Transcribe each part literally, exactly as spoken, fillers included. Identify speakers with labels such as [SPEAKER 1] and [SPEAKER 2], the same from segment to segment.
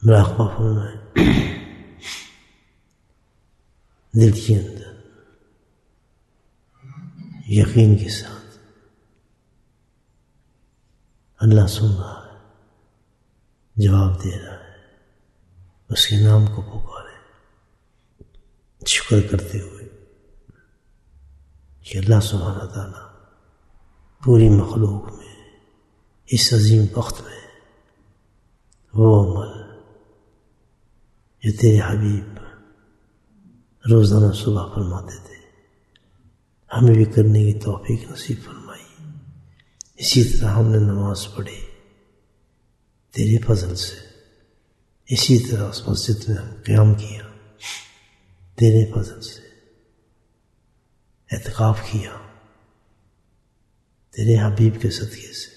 [SPEAKER 1] مراقبہ فرمائیں دل کے اندر یقین کے ساتھ اللہ سن رہا ہے، جواب دے رہا ہے، اس کے نام کو پکارے شکر کرتے ہوئے کہ اللہ سبحانہ تعالیٰ پوری مخلوق میں اس عظیم وقت میں وہ عمل جو تیرے حبیب روزانہ صبح فرماتے تھے ہمیں بھی کرنے کی توفیق نصیب فرمائی۔ اسی طرح ہم نے نماز پڑھی تیرے فضل سے، اسی طرح اس مسجد میں ہم قیام کیا تیرے فضل سے، اعتکاف کیا تیرے حبیب کے صدقے سے،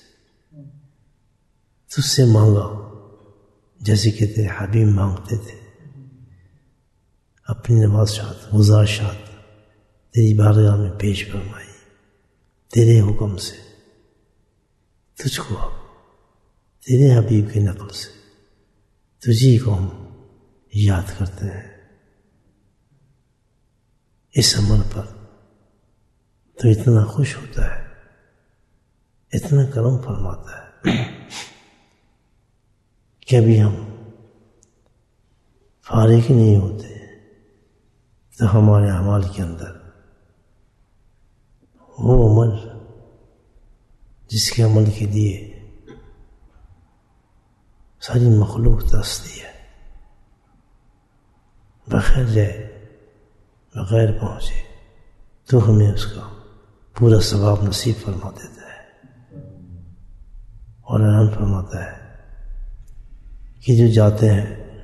[SPEAKER 1] تجھ سے مانگا جیسے کہ تیرے حبیب مانگتے تھے، اپنی نوازشات گزارشات تیری بارگاہ میں پیش فرمائی تیرے حکم سے، تجھ کو اب تیرے حبیب کی نقل سے تجھی کو ہم یاد کرتے ہیں۔ اس عمل پر تو اتنا خوش ہوتا ہے، اتنا کرم فرماتا ہے کہ ابھی ہم فارغ ہی نہیں ہوتے تو ہمارے اعمال کے اندر وہ عمل جس کے عمل کے لیے ساری مخلوق ترستی ہے، بغیر جائے بغیر پہنچے تو ہمیں اس کا پورا ثواب نصیب فرما دیتا ہے، اور اعلان فرماتا ہے کہ جو جاتے ہیں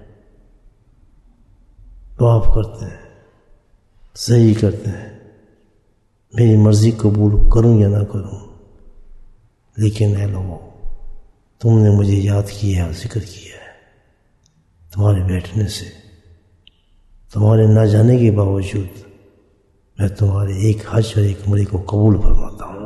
[SPEAKER 1] طواف کرتے ہیں صحیح کرتے ہیں، میری مرضی قبول کروں یا نہ کروں، لیکن اے لوگوں تم نے مجھے یاد کیا ہے، ذکر کیا ہے، تمہارے بیٹھنے سے، تمہارے نہ جانے کے باوجود میں تمہارے ایک حج اور ایک عمرے کو قبول فرماتا ہوں۔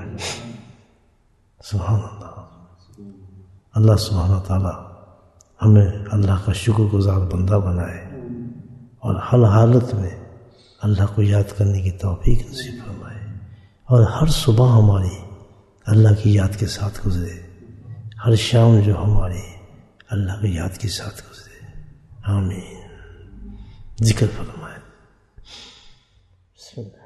[SPEAKER 1] سبحان اللہ۔ اللہ سبحانہ تعالیٰ ہمیں اللہ کا شکر گزار بندہ بنائے اور ہر حالت میں اللہ کو یاد کرنے کی توفیق نصیب فرمائے، اور ہر صبح ہماری اللہ کی یاد کے ساتھ گزرے، ہر شام جو ہماری اللہ کی یاد کے ساتھ گزرے۔ آمین۔ ذکر فرمائے۔ بسم اللہ۔